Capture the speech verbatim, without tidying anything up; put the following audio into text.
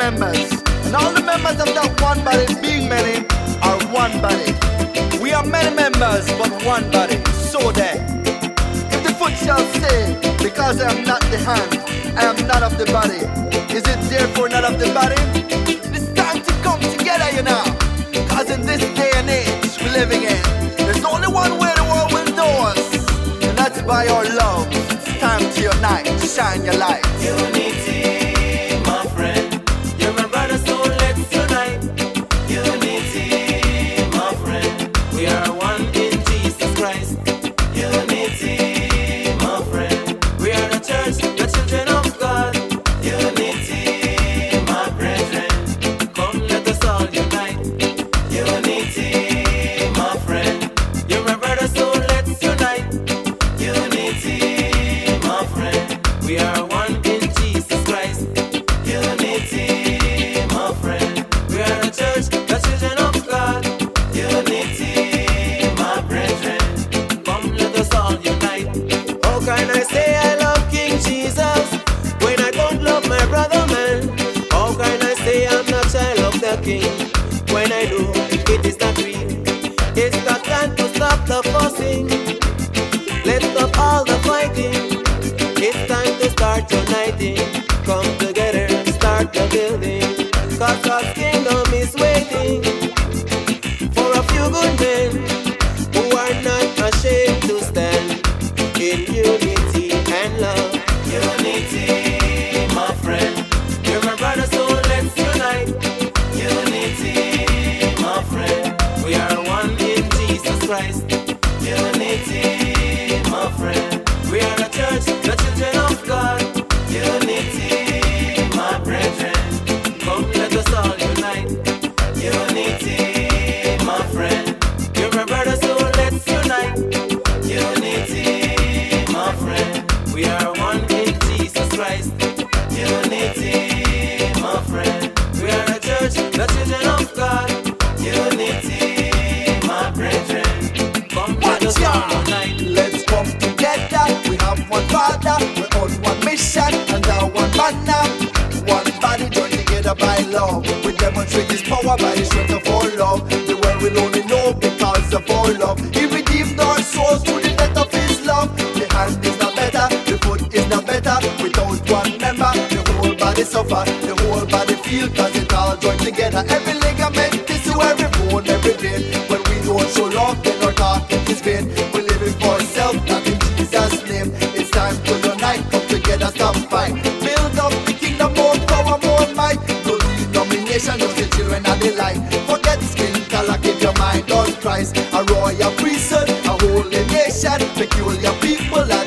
members, and all the members of that one body, being many, are one body. We are many members, but one body. So then, if the foot shall say, because I am not the hand, I am not of the body, is it therefore not of the body? It's time to come together, you know. Cause in this day and age we're living in, there's only one way the world will know us, and that's by our love. It's time to unite, to shine your light. Unity, my friend. You're my brother, so let's unite. Unity, my friend. We are one in Jesus Christ. Unity, my friend. We are the church, the children of God. Unity, my brethren. Come, let us all unite. Unity, my friend. You're my brother, so let's unite. Unity, my friend. We are one in Jesus Christ. Unity, my friend. We are the church, the children of God. Unity, my brethren. Come, let us all unite. How can I say I love King Jesus when I don't love my brother man? How can I say I'm not child of the King when I do it is not real? It's the time to stop the fussing. Let's stop all the fighting. It's time to start uniting. Come together, start the building. Cause God's kingdom is waiting for a few good men who are not ashamed to stand in unity and love. Unity, my friend. You're my brother, so let's unite. Unity, my friend. We are one in Jesus Christ. Unity, my friend. We are the church, the children of God. Unity, my brethren. Come, let us all unite. Unity, my friend. You're my brother, so let's unite. Unity, my friend. We are one in Jesus Christ. Unity, my friend. We are the church, the children of God. Unity, my brethren. Come, let us all unite. Let's come together. We have one Father, we're on one mission, and our one banner. One body joined together by love. We demonstrate His power by the strength of our love. The world will only know because of our love. He redeemed our souls through the death of His love. The hand is not better, the foot is not better. Without one member, the whole body suffer. The whole body feel cause it all joined together. Every ligament, tissue, every bone, every vein. When we don't show love, then our talk is vain. We're living for ourselves, not in Jesus' name. It's time to unite, come together, stop fight. Build up the kingdom, more power, more might. No denomination, no the children of the light. Forget skin color, keep your mind on Christ. A royal priesthood, a holy nation, peculiar people.